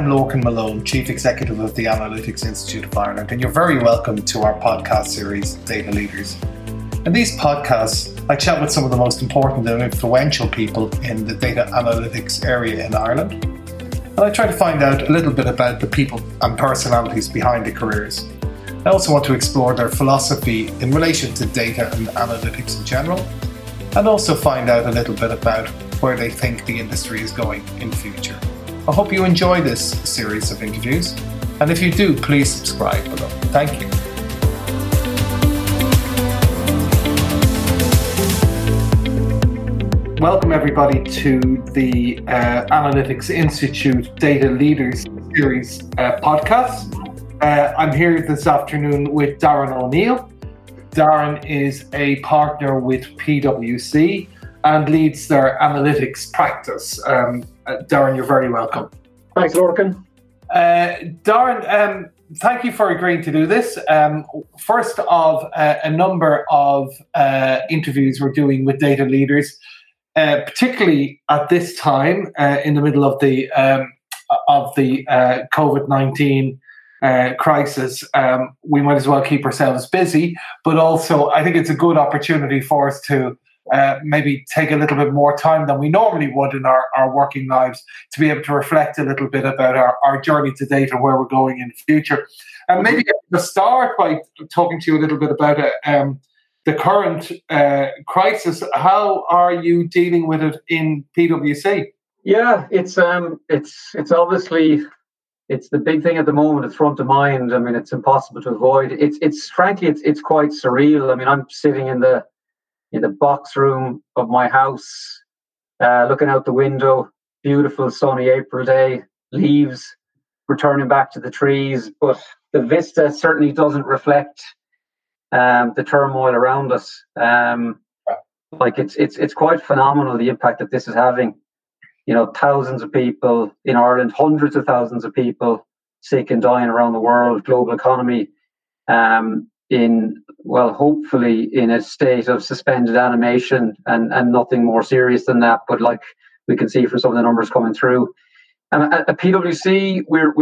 I'm Lorcan Malone, Chief Executive of the Analytics Institute of Ireland, and you're very welcome to our podcast series, Data Leaders. In these podcasts, I chat with some of the most important and influential people in the data analytics area in Ireland, and I try to find out a little bit about the people and personalities behind the careers. I also want to explore their philosophy in relation to data and analytics in general, and also find out a little bit about where they think the industry is going in the future. I hope you enjoy this series of interviews, and if you do, please subscribe below. Thank you. Welcome everybody to the Analytics Institute Data Leaders series podcast. I'm here this afternoon with Darren O'Neill. Darren is a partner with PwC and leads their analytics practice. Darren, you're very welcome. Thanks, Lorcan. Darren, thank you for agreeing to do this. First of a number of interviews we're doing with data leaders, particularly at this time in the middle of the COVID-19 crisis. We might as well keep ourselves busy, but also I think it's a good opportunity for us to maybe take a little bit more time than we normally would in our working lives to be able to reflect a little bit about our journey to date and where we're going in the future. And maybe to start by talking to you a little bit about the current crisis. How are you dealing with it in PwC? Yeah, it's obviously it's the big thing at the moment. It's front of mind. I mean, it's impossible to avoid. It's frankly quite surreal. I mean, I'm sitting in the box room of my house, looking out the window, beautiful sunny April day, leaves returning back to the trees, but the vista certainly doesn't reflect the turmoil around us. It's quite phenomenal, the impact that this is having. You know, thousands of people in Ireland, hundreds of thousands of people sick and dying around the world, global economy, hopefully in a state of suspended animation and nothing more serious than that. But like we can see from some of the numbers coming through, and at PwC,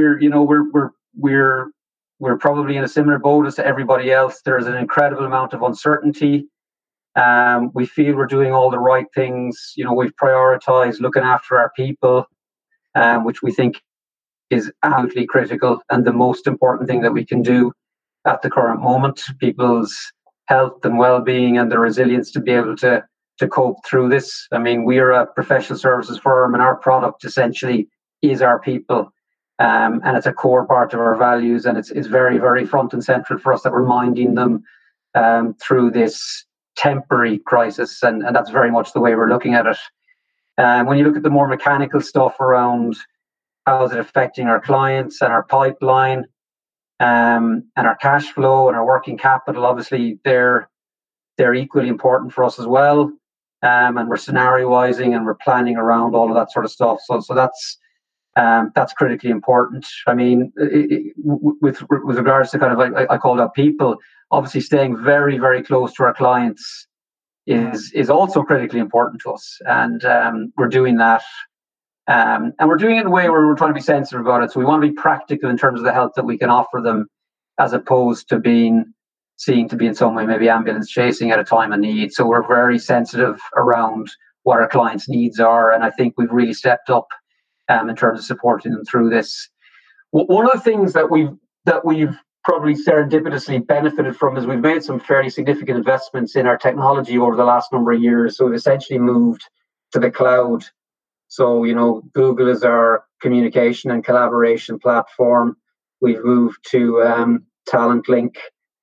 we're probably in a similar boat as to everybody else. There's an incredible amount of uncertainty. We feel we're doing all the right things. You know, we've prioritized looking after our people, which we think is absolutely critical and the most important thing that we can do at the current moment. People's health and well-being and the resilience to be able to cope through this. I mean, we're a professional services firm and our product essentially is our people. And it's a core part of our values, and it's very, very front and central for us that we're minding them through this temporary crisis, and that's very much the way we're looking at it. When you look at the more mechanical stuff around how is it affecting our clients and our pipeline, and our cash flow and our working capital, obviously they're equally important for us as well. And we're scenarioizing and we're planning around all of that sort of stuff. So that's critically important. I mean, with regards to kind of like I called out people, obviously staying very, very close to our clients is also critically important to us, and we're doing that. And we're doing it in a way where we're trying to be sensitive about it. So we want to be practical in terms of the help that we can offer them, as opposed to seen to be in some way maybe ambulance chasing at a time of need. So we're very sensitive around what our clients' needs are, and I think we've really stepped up in terms of supporting them through this. One of the things that we've probably serendipitously benefited from is we've made some fairly significant investments in our technology over the last number of years. So we've essentially moved to the cloud. So, you know, Google is our communication and collaboration platform. We've moved to TalentLink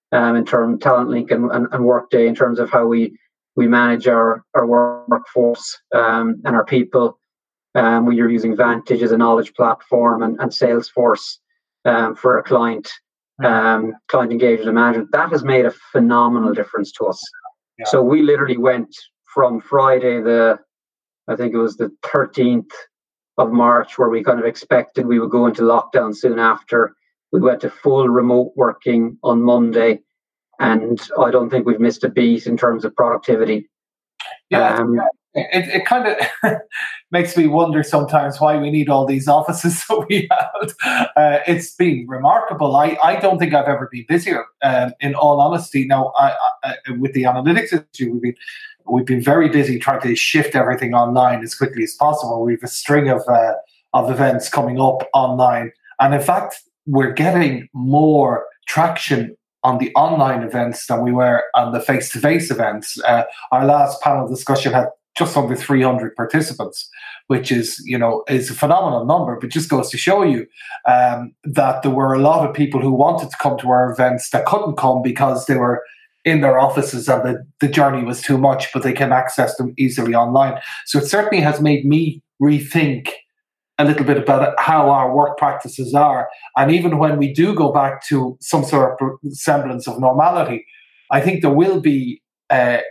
and Workday in terms of how we manage our workforce and our people. We are using Vantage as a knowledge platform and Salesforce for our client engagement and management. That has made a phenomenal difference to us. Yeah. So we literally went from Friday, I think it was the 13th of March, where we kind of expected we would go into lockdown soon after. We went to full remote working on Monday, and I don't think we've missed a beat in terms of productivity. Yeah, it kind of makes me wonder sometimes why we need all these offices that we have. It's been remarkable. I don't think I've ever been busier, in all honesty. Now, with the Analytics Institute, we've been very busy trying to shift everything online as quickly as possible. We have a string of events coming up online. And in fact, we're getting more traction on the online events than we were on the face-to-face events. Our last panel discussion had just under 300 participants, which is a phenomenal number, but just goes to show you that there were a lot of people who wanted to come to our events that couldn't come because they were in their offices and the journey was too much, but they can access them easily online. So it certainly has made me rethink a little bit about how our work practices are. And even when we do go back to some sort of semblance of normality, I think there will be a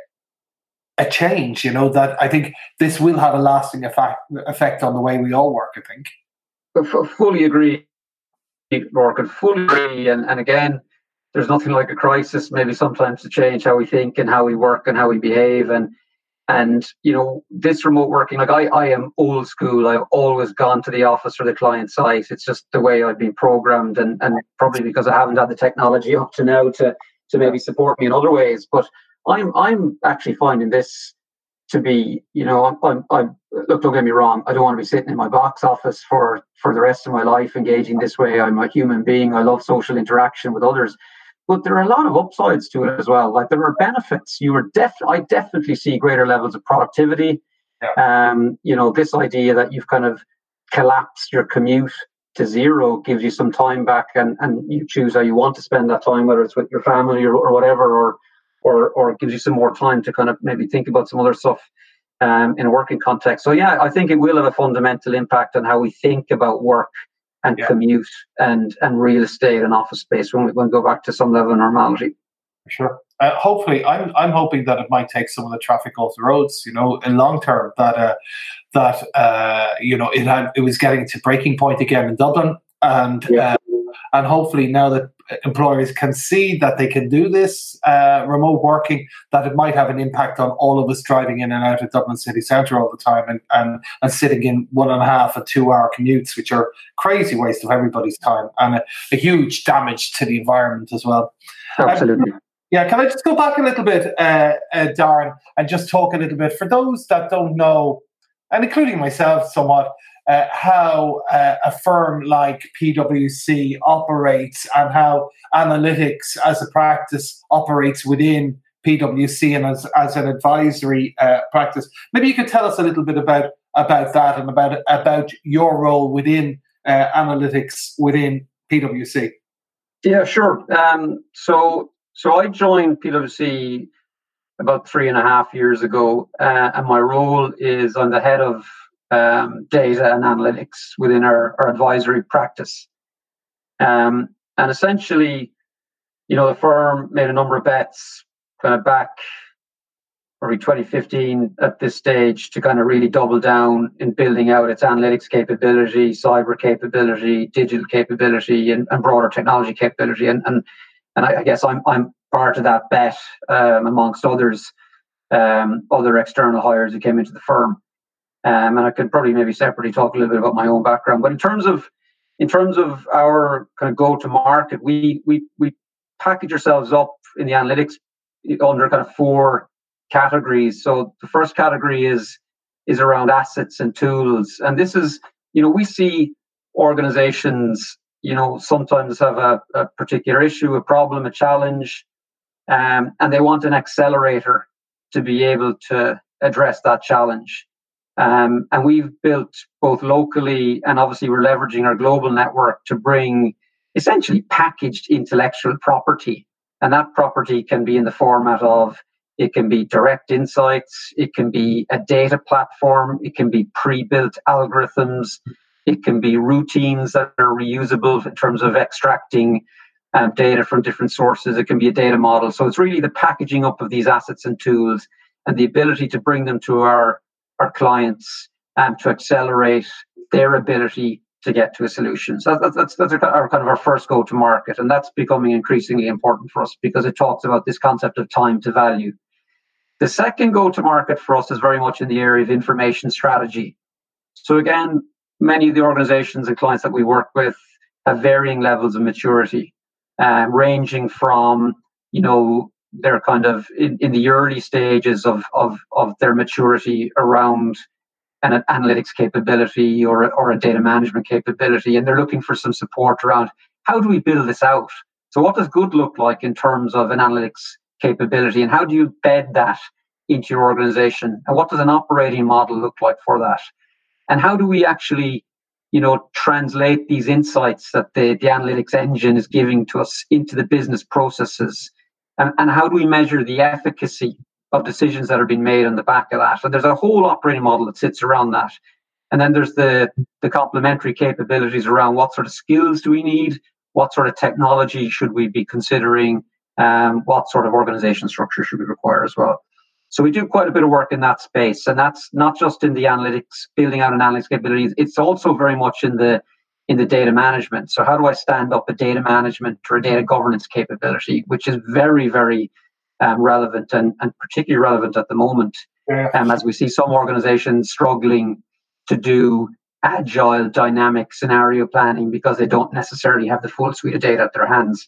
change, that I think this will have a lasting effect on the way we all work, I think. I fully agree, Mark, and fully agree. And again, there's nothing like a crisis, maybe sometimes, to change how we think and how we work and how we behave. And this remote working, like I am old school. I've always gone to the office or the client site. It's just the way I've been programmed, and probably because I haven't had the technology up to now to maybe support me in other ways. But I'm actually finding this to be, I'm look, don't get me wrong. I don't want to be sitting in my box office for the rest of my life engaging this way. I'm a human being. I love social interaction with others. But there are a lot of upsides to it as well. Like, there are benefits. I definitely see greater levels of productivity. Yeah. This idea that you've kind of collapsed your commute to zero gives you some time back, and you choose how you want to spend that time, whether it's with your family or whatever, or gives you some more time to kind of maybe think about some other stuff in a working context. So yeah, I think it will have a fundamental impact on how we think about work and commute and real estate and office space when we go back to some level of normality. Sure. Hopefully, I'm hoping that it might take some of the traffic off the roads. In long term, that it was getting to breaking point again in Dublin, and hopefully now that employers can see that they can do this remote working, that it might have an impact on all of us driving in and out of Dublin city centre all the time and sitting in 1.5 and 2 hour commutes, which are crazy waste of everybody's time and a huge damage to the environment as well. Absolutely. Can I just go back a little bit, Darren, and just talk a little bit for those that don't know, and including myself somewhat, how a firm like PwC operates and how analytics as a practice operates within PwC and as an advisory practice. Maybe you could tell us a little bit about that and about your role within analytics within PwC. Yeah, sure. So I joined PwC about 3.5 years ago, and my role is I'm the head of data and analytics within our advisory practice. And essentially, the firm made a number of bets kind of back probably 2015 at this stage to kind of really double down in building out its analytics capability, cyber capability, digital capability, and broader technology capability. And I guess I'm part of that bet, amongst others, other external hires who came into the firm. And I could probably maybe separately talk a little bit about my own background. But in terms of our kind of go to market, we package ourselves up in the analytics under kind of 4 categories. So the first category is around assets and tools, and this is, we see organizations, sometimes have a particular issue, a problem, a challenge, and they want an accelerator to be able to address that challenge. And we've built both locally, and obviously we're leveraging our global network to bring essentially packaged intellectual property. And that property can be in the format of, it can be direct insights, it can be a data platform, it can be pre-built algorithms, it can be routines that are reusable in terms of extracting data from different sources. It can be a data model. So it's really the packaging up of these assets and tools and the ability to bring them to our clients and to accelerate their ability to get to a solution. So that's our kind of our first go to market, and that's becoming increasingly important for us because it talks about this concept of time to value. The second go-to-market for us is very much in the area of information strategy. So again, many of the organizations and clients that we work with have varying levels of maturity, ranging from, they're kind of in the early stages of their maturity around an analytics capability or a data management capability, and they're looking for some support around how do we build this out? So what does good look like in terms of an analytics capability, and how do you bed that into your organization? And what does an operating model look like for that? And how do we actually, translate these insights that the analytics engine is giving to us into the business processes? And how do we measure the efficacy of decisions that are being made on the back of that? And there's a whole operating model that sits around that. And then there's the complementary capabilities around what sort of skills do we need? What sort of technology should we be considering? What sort of organization structure should we require as well? So we do quite a bit of work in that space. And that's not just in the analytics, building out an analytics capabilities. It's also very much in the data management. So how do I stand up a data management or a data governance capability, which is very, very relevant and particularly relevant at the moment, as we see some organizations struggling to do agile, dynamic scenario planning because they don't necessarily have the full suite of data at their hands.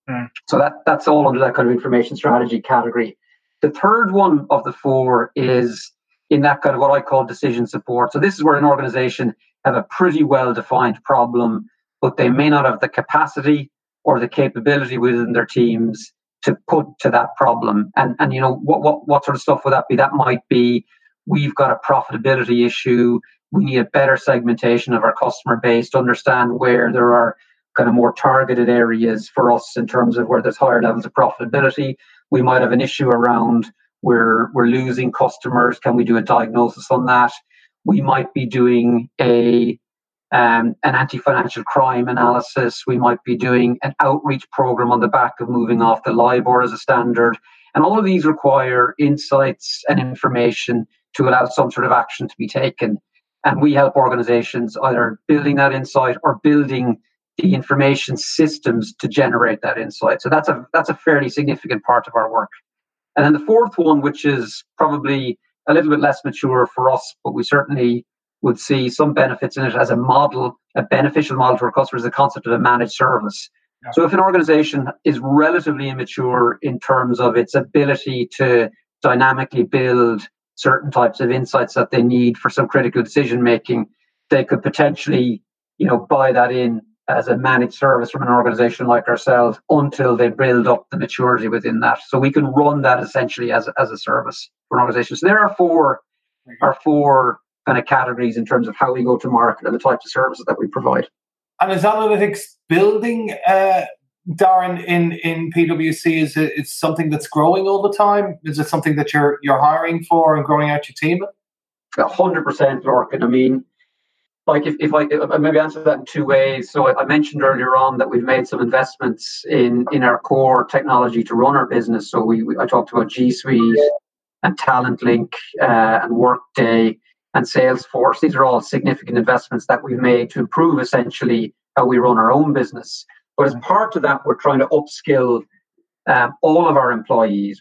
So that's all under that kind of information strategy category. The third one of the four is in that kind of what I call decision support. So this is where an organization have a pretty well-defined problem, but they may not have the capacity or the capability within their teams to put to that problem. And what sort of stuff would that be? That might be, we've got a profitability issue. We need a better segmentation of our customer base to understand where there are kind of more targeted areas for us in terms of where there's higher levels of profitability. We might have an issue around where we're losing customers. Can we do a diagnosis on that? We might be doing an anti-financial crime analysis. We might be doing an outreach program on the back of moving off the LIBOR as a standard. And all of these require insights and information to allow some sort of action to be taken. And we help organizations either building that insight or building the information systems to generate that insight. So that's a fairly significant part of our work. And then the fourth one, which is probably a little bit less mature for us, but we certainly would see some benefits in it as a model, a beneficial model to our customers, the concept of a managed service. Yeah. So if an organization is relatively immature in terms of its ability to dynamically build certain types of insights that they need for some critical decision making, they could potentially, buy that in as a managed service from an organization like ourselves until they build up the maturity within that. So we can run that essentially as a service for an organization. So there are four kind of categories in terms of how we go to market and the types of services that we provide. And is analytics building, Darren, in PwC? Is it something that's growing all the time? Is it something that you're hiring for and growing out your team? 100%, Lorcan. I mean, like if I maybe answer that in two ways. So I mentioned earlier on that we've made some investments in our core technology to run our business. So I talked about G Suite and TalentLink and Workday and Salesforce. These are all significant investments that we've made to improve essentially how we run our own business. But as part of that, we're trying to upskill all of our employees.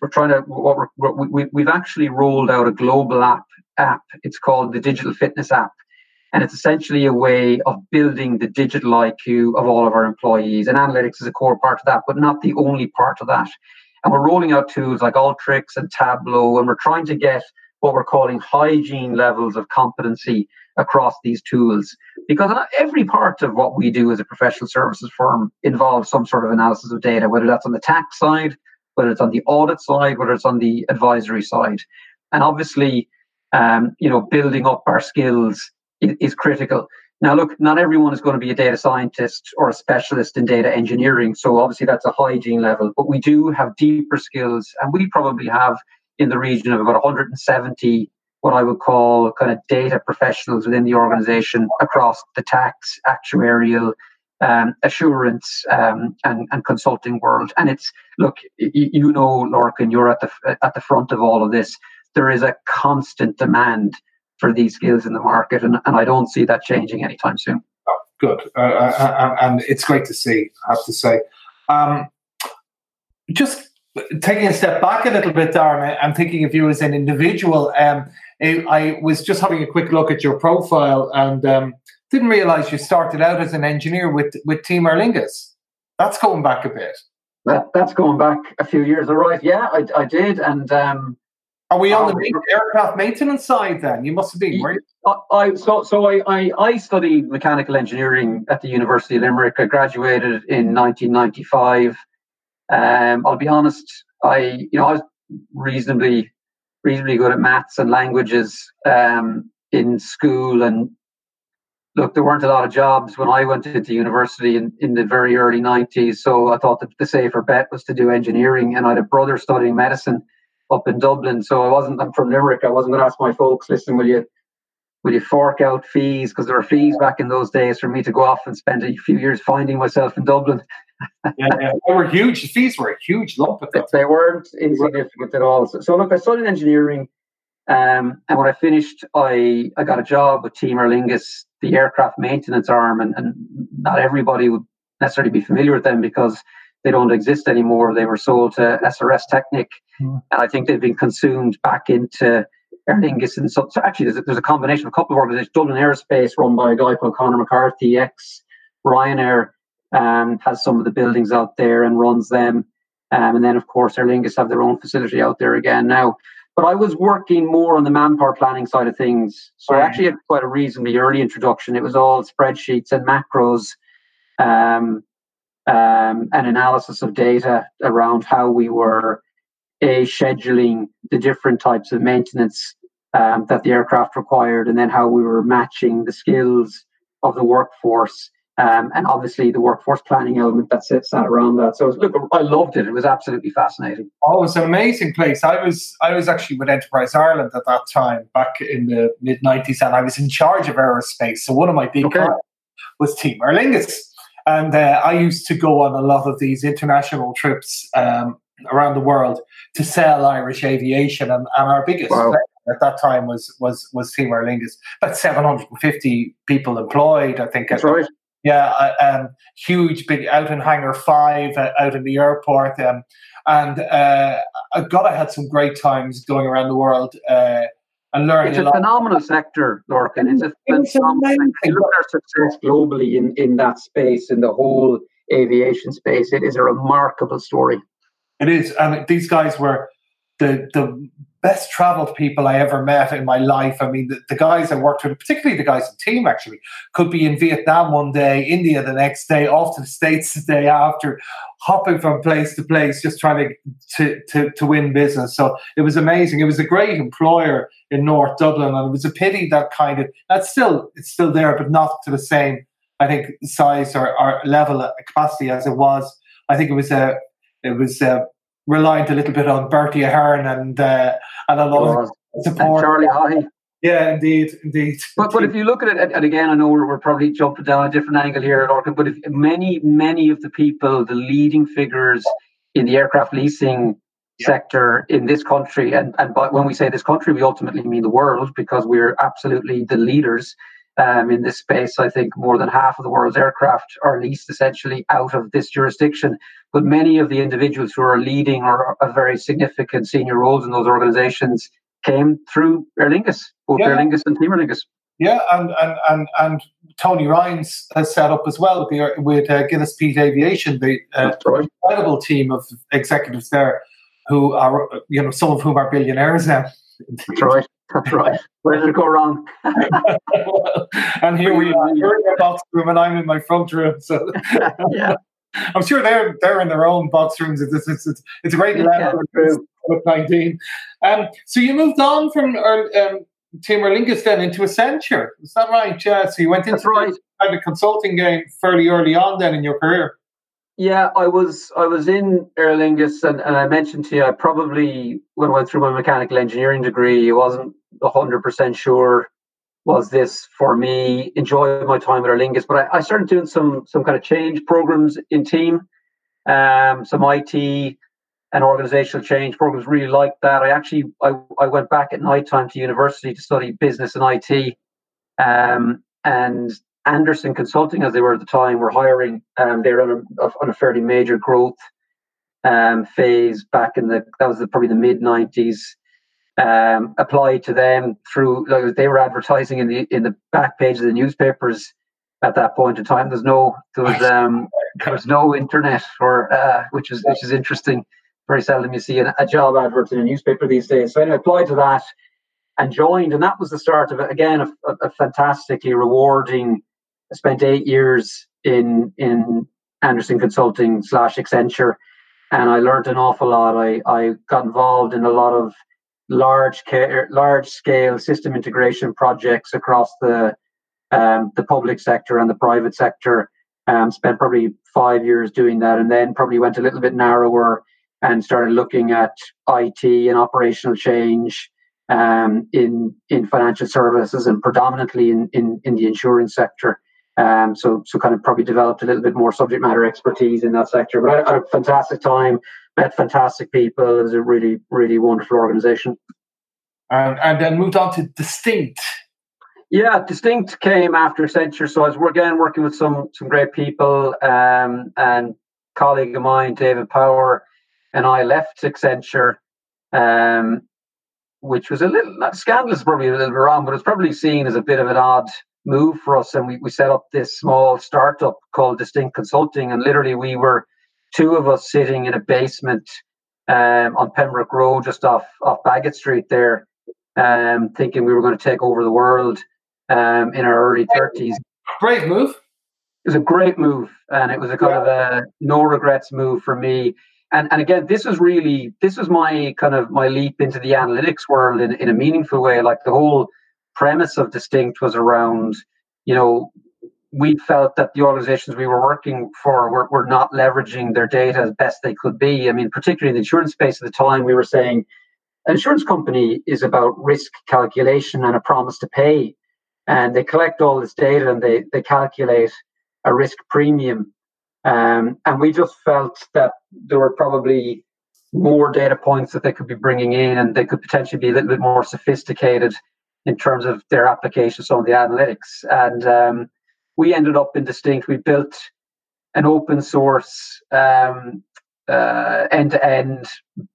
We've actually rolled out a global app. It's called the Digital Fitness app. And it's essentially a way of building the digital IQ of all of our employees. And analytics is a core part of that, but not the only part of that. And we're rolling out tools like Alteryx and Tableau, and we're trying to get what we're calling hygiene levels of competency across these tools. Because every part of what we do as a professional services firm involves some sort of analysis of data, whether that's on the tax side, whether it's on the audit side, whether it's on the advisory side. And obviously, building up our skills is critical. Now, look, not everyone is going to be a data scientist or a specialist in data engineering. So obviously that's a hygiene level, but we do have deeper skills, and we probably have in the region of about 170 what I would call kind of data professionals within the organization across the tax, actuarial, assurance, and consulting world. And it's, look, Lorcan, you're at the front of all of this. There is a constant demand for these skills in the market, and I don't see that changing anytime soon. Oh, good. And it's great to see, I have to say. Just taking a step back a little bit, Darren, I'm thinking of you as an individual. I was just having a quick look at your profile and didn't realize you started out as an engineer with Team Aer Lingus. That's going back a bit. That's going back a few years, all right. Yeah, I did. And are we on the aircraft maintenance side then? You must have been, weren't you? I studied mechanical engineering at the University of Limerick. I graduated in 1995. I'll be honest, I was reasonably good at maths and languages in school, and look, there weren't a lot of jobs when I went into university in the very early 90s, so I thought that the safer bet was to do engineering, and I had a brother studying medicine up in Dublin, so I'm from Limerick. I wasn't going to ask my folks, listen, will you fork out fees, because there were fees back in those days for me to go off and spend a few years finding myself in Dublin. Yeah, they were huge. The fees were a huge lump at that. They weren't insignificant at all. So look, I studied engineering, and when I finished, I got a job with Team Aer Lingus, the aircraft maintenance arm, and not everybody would necessarily be familiar with them because they don't exist anymore. They were sold to SRS Technic, and I think they've been consumed back into Aer Lingus. And so actually, there's a combination of a couple of organizations. Dublin Aerospace, run by a guy called Conor McCarthy, ex Ryanair, has some of the buildings out there and runs them. And then, of course, Aer Lingus have their own facility out there again now. But I was working more on the manpower planning side of things. So I actually had quite a reasonably early introduction. It was all spreadsheets and macros and analysis of data around how we were scheduling the different types of maintenance that the aircraft required, and then how we were matching the skills of the workforce. And obviously the workforce planning element that sat around that. So look, I loved it. It was absolutely fascinating. Oh, it was an amazing place. I was actually with Enterprise Ireland at that time, back in the mid-90s, and I was in charge of aerospace. So one of my big clients was Team Aer Lingus. And I used to go on a lot of these international trips around the world to sell Irish aviation. And our biggest at that time was Team Aer Lingus. About 750 people employed, I think. That's right. Yeah, huge, big, out in Hangar 5, out in the airport. And I had some great times going around the world and learning. It's a phenomenal sector, Lorcan. It's a phenomenal sector. You look at our success globally in that space, in the whole aviation space. It is a remarkable story. It is. And these guys were the best traveled people I ever met in my life. I mean, the guys I worked with, particularly the guys in Team, actually, could be in Vietnam one day, India the next day, off to the States the day after, hopping from place to place, just trying to win business. So it was amazing. It was a great employer in North Dublin, and it was a pity that it's still there, but not to the same, I think, size or level of capacity as it was. I think it was reliant a little bit on Bertie Ahern and a lot of support. Charlie Haughey. Yeah, indeed. But if you look at it, and again, I know we're probably jumping down a different angle here, Lorcan, but if many of the people, the leading figures in the aircraft leasing sector in this country, and when we say this country, we ultimately mean the world, because we're absolutely the leaders in this space. I think more than half of the world's aircraft are leased essentially out of this jurisdiction. But many of the individuals who are leading or have very significant senior roles in those organizations came through Aer Lingus, both Aer Lingus and Team Aer Lingus. Yeah, and Tony Ryan's has set up as well with Gillis Peat Aviation, the incredible team of executives there, who are, some of whom are billionaires now. That's right. Where did it go wrong? And here we are. You're in your box room and I'm in my front room. So yeah. I'm sure they're in their own box rooms. It's a great level of 19. So you moved on from Team Aer Lingus then into Accenture. Is that right? Yeah. So you went into the consulting game fairly early on then in your career. Yeah, I was in Aer Lingus, and I mentioned to you, I probably, when I went through my mechanical engineering degree, I wasn't 100% sure was this for me. Enjoyed my time at Aer Lingus, but I started doing some kind of change programs in Team, some IT and organizational change programs. Really liked that. I went back at night time to university to study business and IT, and Anderson Consulting, as they were at the time, were hiring. They were on a fairly major growth phase back in that was probably the mid 90s. Applied to them through, like, they were advertising in the back page of the newspapers at that point in time. There was no internet, or which is interesting. Very seldom you see a job advert in a newspaper these days. So anyway, I applied to that and joined, and that was the start of, again, a fantastically rewarding. I spent 8 years in Anderson Consulting / Accenture, and I learned an awful lot. I got involved in a lot of large scale system integration projects across the public sector and the private sector. Spent probably 5 years doing that, and then probably went a little bit narrower and started looking at IT and operational change in financial services, and predominantly in the insurance sector. So kind of probably developed a little bit more subject matter expertise in that sector. But I had a fantastic time, met fantastic people. It was a really, really wonderful organization. And then moved on to Distinct. Yeah, Distinct came after Accenture. So I was again working with some great people, and colleague of mine, David Power, and I left Accenture, which was a little, scandalous, probably a little bit wrong, but it's probably seen as a bit of an odd move for us. And we set up this small startup called Distinct Consulting, and literally we were two of us sitting in a basement on Pembroke Road, just off Bagot Street there, thinking we were going to take over the world in our early 30s. Great move. It was a great move, and it was a kind of a no regrets move for me. And again, this was my kind of my leap into the analytics world in a meaningful way. Like, the whole premise of Distinct was around, we felt that the organizations we were working for were not leveraging their data as best they could be. I mean, particularly in the insurance space at the time, we were saying an insurance company is about risk calculation and a promise to pay. And they collect all this data and they calculate a risk premium. And we just felt that there were probably more data points that they could be bringing in, and they could potentially be a little bit more sophisticated in terms of their application of some of the analytics. And we ended up in Distinct. We built an open source end-to-end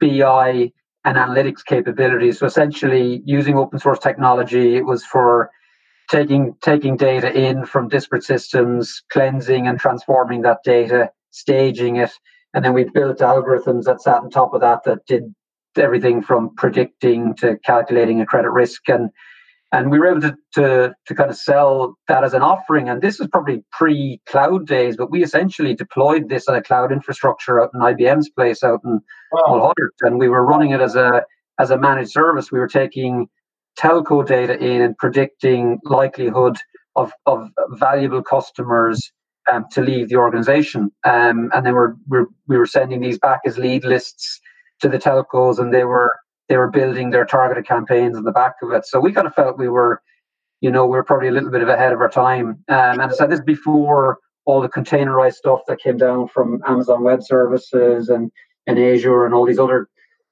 BI and analytics capabilities. So essentially, using open source technology, it was for taking data in from disparate systems, cleansing and transforming that data, staging it, and then we built algorithms that sat on top of that did everything from predicting to calculating a credit risk, and we were able to kind of sell that as an offering. And this was probably pre-cloud days, but we essentially deployed this on a cloud infrastructure out in IBM's place out in Mulhudder, and we were running it as a managed service. We were taking telco data in and predicting likelihood of valuable customers to leave the organization, and then we were sending these back as lead lists to the telcos, and they were building their targeted campaigns on the back of it. So we kind of felt we were probably a little bit ahead of our time. And I said this before all the containerized stuff that came down from Amazon Web Services and Azure and all these other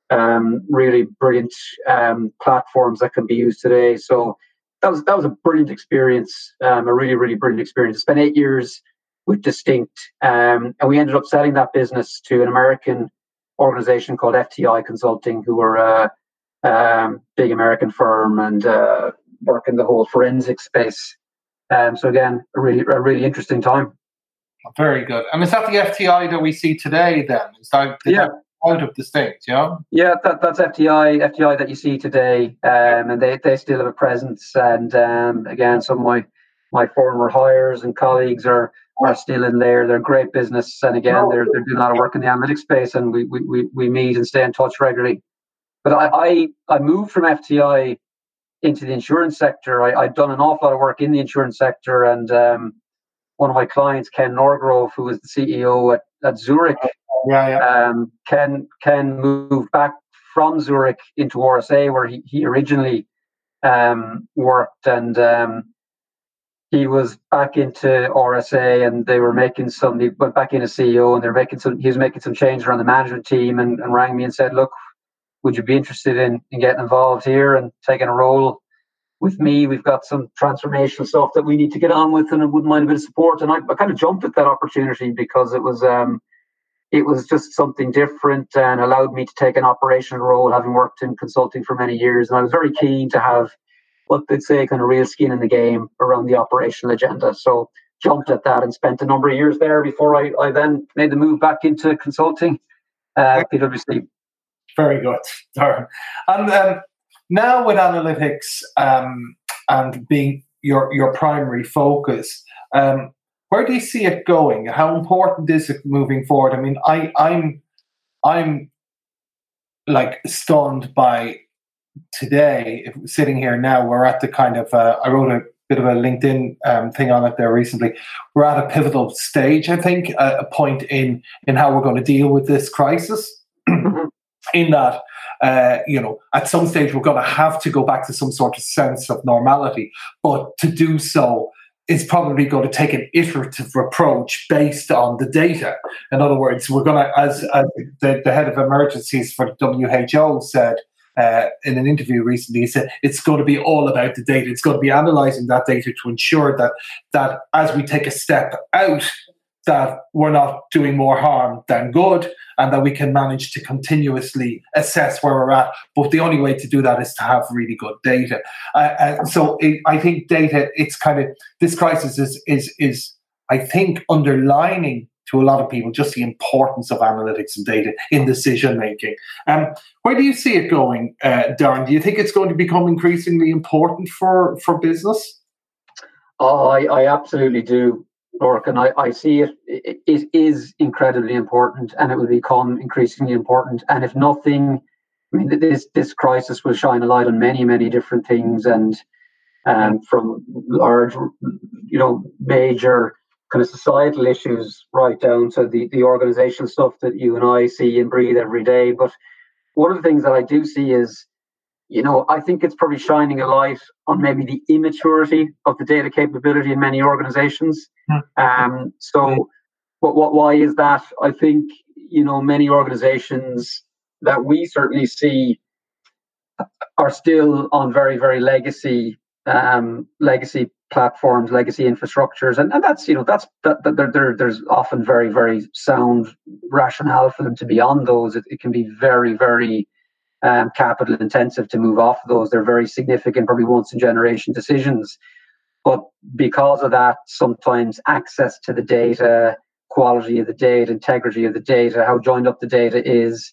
really brilliant platforms that can be used today. So that was a brilliant experience, a really, really brilliant experience. I spent 8 years with Distinct, and we ended up selling that business to an American organization called FTI Consulting, who were a big American firm and work in the whole forensic space. So again, a really interesting time. Very good. And is that the FTI that we see today then? Is that out of Distinct, yeah? Yeah, that's FTI that you see today. And they still have a presence. And again, some of my former hires and colleagues are still in there. They're great business, and again, they're doing a lot of work in the analytics space, and we meet and stay in touch regularly. But I moved from FTI into the insurance sector. I'd done an awful lot of work in the insurance sector, and one of my clients, Ken Norgrove, who was the CEO at Zurich, Ken moved back from Zurich into RSA, where he originally worked, and he was back into RSA, and they were making some. He went back in as CEO, and he was making some changes around the management team, and rang me and said, "Look, would you be interested in getting involved here and taking a role with me? We've got some transformational stuff that we need to get on with, and I wouldn't mind a bit of support." And I kind of jumped at that opportunity because it was it was just something different and allowed me to take an operational role, having worked in consulting for many years. And I was very keen to have what they'd say kind of real skin in the game around the operational agenda. So jumped at that and spent a number of years there before I then made the move back into consulting, PwC. Very good, Darren. And now with analytics and being your primary focus, where do you see it going? How important is it moving forward? I mean, I'm like stunned by today. Sitting here now, we're at the kind of I wrote a bit of a LinkedIn thing on it there recently. We're at a pivotal stage, I think, a point in how we're going to deal with this crisis. In that, at some stage we're going to have to go back to some sort of sense of normality, but to do so is probably going to take an iterative approach based on the data. In other words, we're going to, as the head of emergencies for the WHO said in an interview recently, he said it's going to be all about the data. It's going to be analysing that data to ensure that as we take a step out, that we're not doing more harm than good, and that we can manage to continuously assess where we're at. But the only way to do that is to have really good data. I think data, it's kind of, this crisis is I think, underlining to a lot of people just the importance of analytics and data in decision making. Where do you see it going, Darren? Do you think it's going to become increasingly important for business? Oh, I absolutely do. Lorcan, and I see it is incredibly important, and it will become increasingly important. And if nothing, I mean, this crisis will shine a light on many, many different things, and from large, major kind of societal issues right down to the organizational stuff that you and I see and breathe every day. But one of the things that I do see is, I think it's probably shining a light on maybe the immaturity of the data capability in many organizations. Why is that? I think, many organizations that we certainly see are still on very, very legacy platforms, legacy infrastructures. And there's often very, very sound rationale for them to be on those. It can be very, very capital intensive to move off those. They're very significant, probably once in generation decisions. But because of that, sometimes access to the data, quality of the data, integrity of the data, how joined up the data is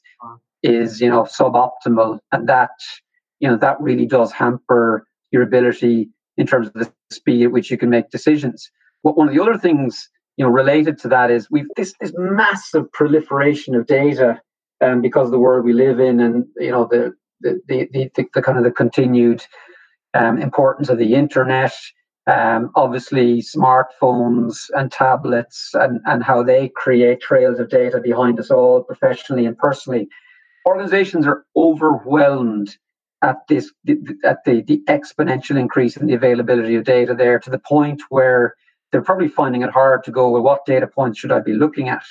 suboptimal, and that really does hamper your ability in terms of the speed at which you can make decisions. But one of the other things related to that is we've this massive proliferation of data. Because of the world we live in, and the kind of the continued importance of the internet, obviously smartphones and tablets, and how they create trails of data behind us all, professionally and personally. Organizations are overwhelmed at the exponential increase in the availability of data there, to the point where they're probably finding it hard to go, well, what data points should I be looking at?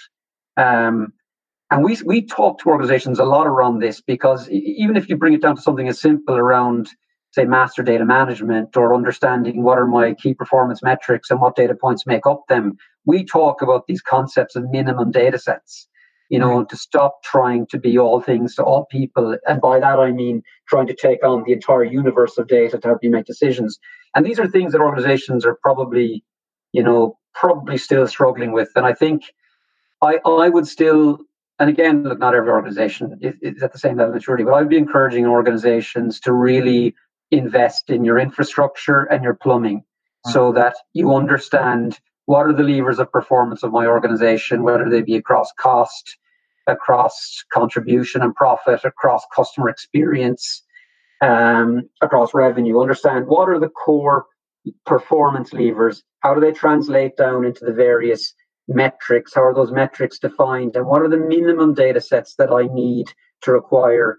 And we talk to organizations a lot around this, because even if you bring it down to something as simple around, say, master data management, or understanding what are my key performance metrics and what data points make up them, we talk about these concepts of minimum data sets, to stop trying to be all things to all people. And by that, I mean trying to take on the entire universe of data to help you make decisions. And these are things that organizations are probably still struggling with. And I think I would still, and again, look, not every organization is at the same level of maturity, but I'd be encouraging organizations to really invest in your infrastructure and your plumbing, so that you understand what are the levers of performance of my organization, whether they be across cost, across contribution and profit, across customer experience, across revenue. Understand what are the core performance levers, how do they translate down into the various metrics, how are those metrics defined, and what are the minimum data sets that I need to require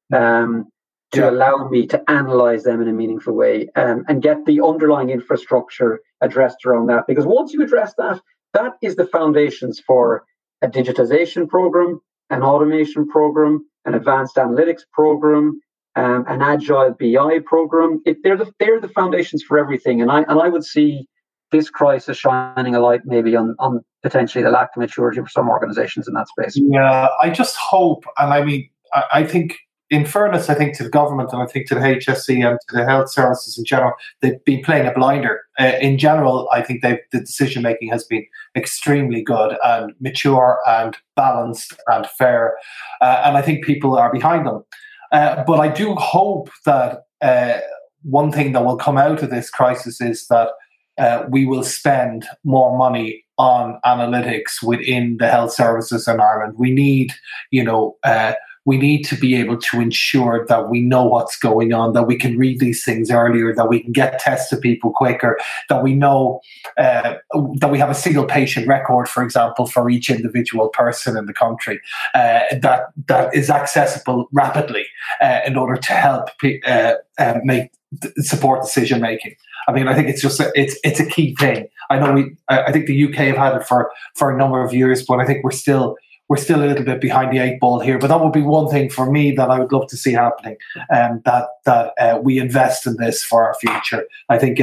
to allow me to analyze them in a meaningful way, and get the underlying infrastructure addressed around that. Because once you address that, that is the foundations for a digitization program, an automation program, an advanced analytics program, an agile BI program. They're the foundations for everything. And I would see this crisis shining a light maybe on potentially the lack of maturity for some organizations in that space. Yeah, I just hope, and I mean, I think, in fairness, I think to the government and I think to the HSE and to the health services in general, they've been playing a blinder. In general, I think the decision making has been extremely good and mature and balanced and fair, and I think people are behind them. But I do hope that one thing that will come out of this crisis is that we will spend more money on analytics within the health services in Ireland. We need, we need to be able to ensure that we know what's going on, that we can read these things earlier, that we can get tests to people quicker, that we know that we have a single patient record, for example, for each individual person in the country that is accessible rapidly in order to help support decision making. I mean, I think it's a key thing. I know I think the UK have had it for a number of years, but I think we're still a little bit behind the 8 ball here. But that would be one thing for me that I would love to see happening, that we invest in this for our future. I think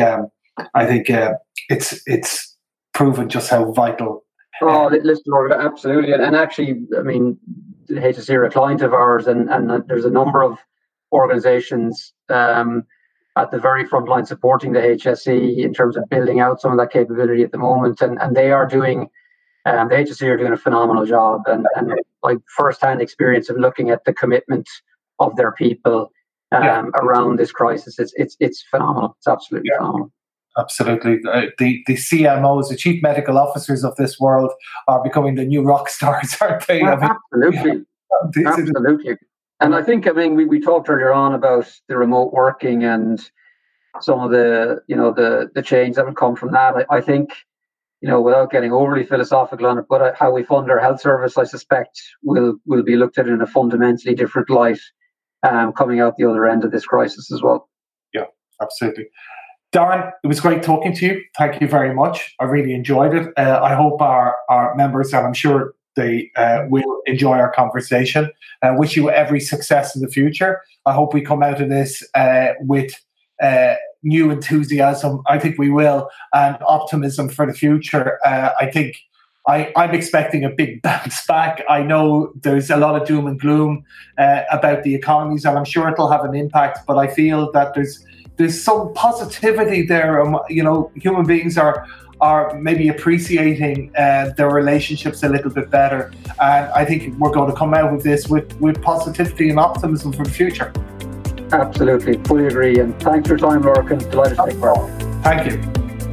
it's proven just how vital. Listen, absolutely, and actually, I mean, the HSE are a client of ours, and there's a number of organisations at the very front line supporting the HSE in terms of building out some of that capability at the moment, and they are doing. The HSE are doing a phenomenal job, and like first-hand experience of looking at the commitment of their people around this crisis. It's phenomenal. It's absolutely phenomenal. Absolutely. The CMOs, the chief medical officers of this world, are becoming the new rock stars, aren't they? Absolutely. Absolutely. And I think, we talked earlier on about the remote working and some of the change that would come from that. I think, without getting overly philosophical on it, but how we fund our health service, I suspect, will be looked at in a fundamentally different light coming out the other end of this crisis as well. Yeah, absolutely. Darren, it was great talking to you. Thank you very much. I really enjoyed it. I hope our members, and I'm sure they will enjoy our conversation. Wish you every success in the future. I hope we come out of this with new enthusiasm. I think we will, and optimism for the future. I think I'm expecting a big bounce back. I know there's a lot of doom and gloom about the economies, and I'm sure it'll have an impact, but I feel that there's some positivity there. Human beings are maybe appreciating their relationships a little bit better, and I think we're going to come out of this with positivity and optimism for the future. Absolutely, fully agree, and thanks for your time, Lorcan. Delighted to take part. Thank you.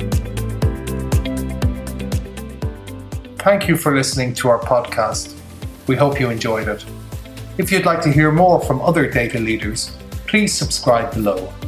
Thank you for listening to our podcast. We hope you enjoyed it. If you'd like to hear more from other data leaders, please subscribe below.